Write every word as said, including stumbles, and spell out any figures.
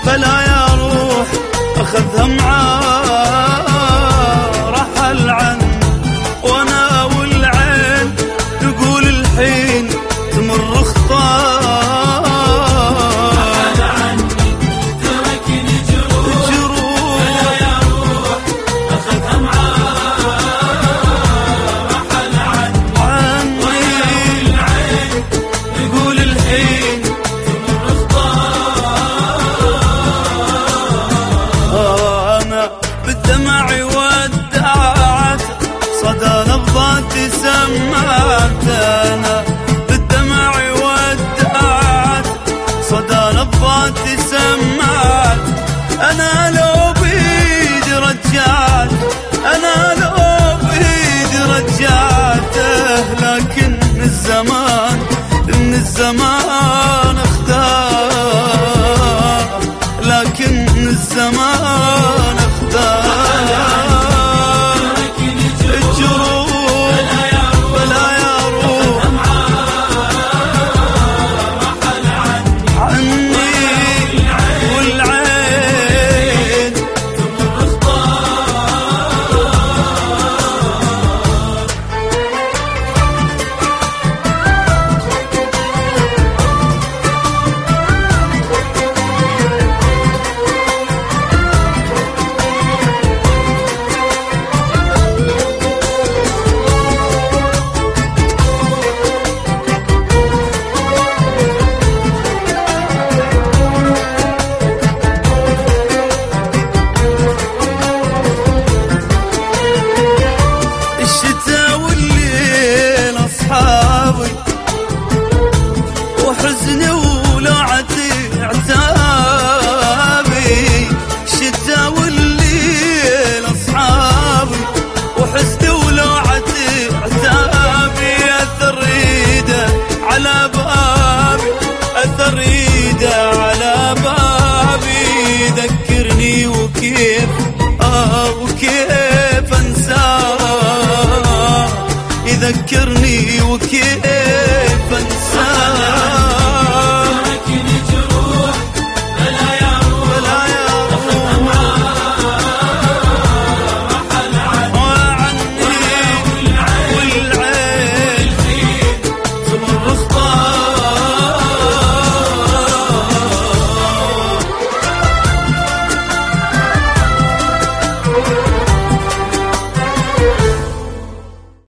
فلا يا روح أخذها معاه رحل عني، وأنا والعين نقول الحين تمر خطاه. رحل عني تركني جروح، فلا يا روح أخذها معاه رحل عني، وأنا والعين نقول الحين تمر خطاه. أنا بالدمع ودعت صدى نبضاتي سمعت، أنا بالدمع ودعت صدى نبضاتي سمعت. أنا لو بيدي رجعت، أنا لو بيدي رجعته، لكن الزمان إن الزمان اختار، لكن الزمان